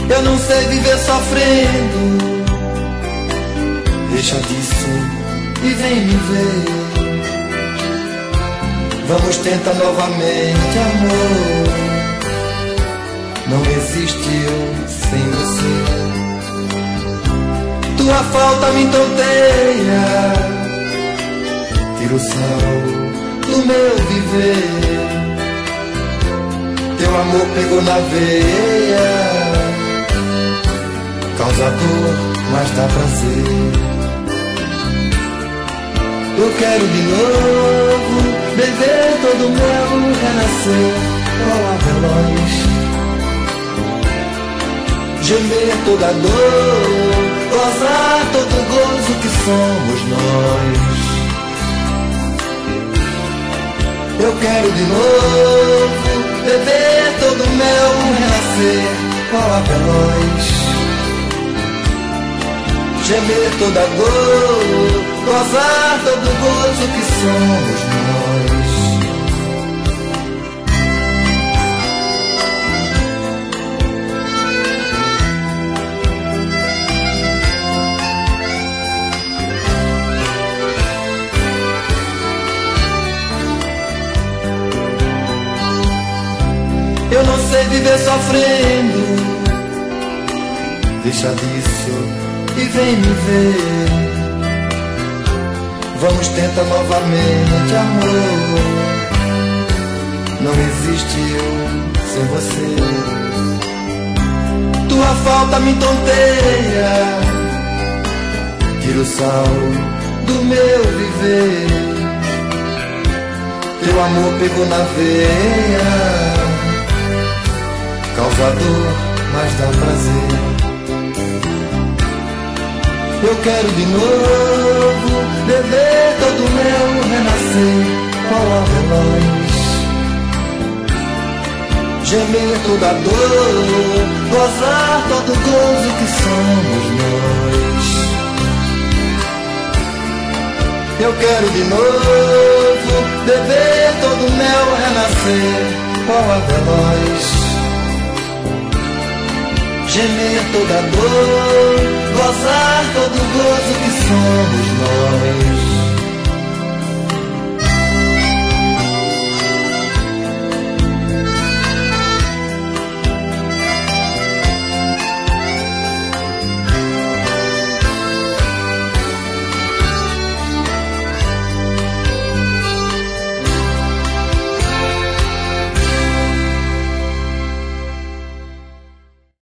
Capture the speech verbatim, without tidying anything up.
Eu não sei viver sofrendo. Deixa disso e vem me ver. Vamos tentar novamente, amor. Não existe eu sem você. Tua falta me tonteia, tira o sal do meu viver. Teu amor pegou na veia, causa dor, mas dá prazer. Eu quero de novo beber todo o mel, renascer, rolar veloz, gemer toda a dor, gozar todo o gozo que somos nós. Eu quero de novo beber todo o mel, renascer, rolar veloz, gemer toda a dor, gozar todo o gozo que somos nós. Eu não sei viver sofrendo. Deixa disso e vem me ver. Vamos tentar novamente, amor. Não existe eu sem você. Tua falta me tonteia, tira o sal do meu viver. Teu amor pegou na veia, causa dor, mas dá prazer. Eu quero de novo beber todo o mel, renascer, rolar veloz, gemer toda a dor, gozar todo o gozo que somos nós. Eu quero de novo beber todo o mel, renascer, rolar veloz, gemer toda a dor, gozar todo o gozo que somos nós.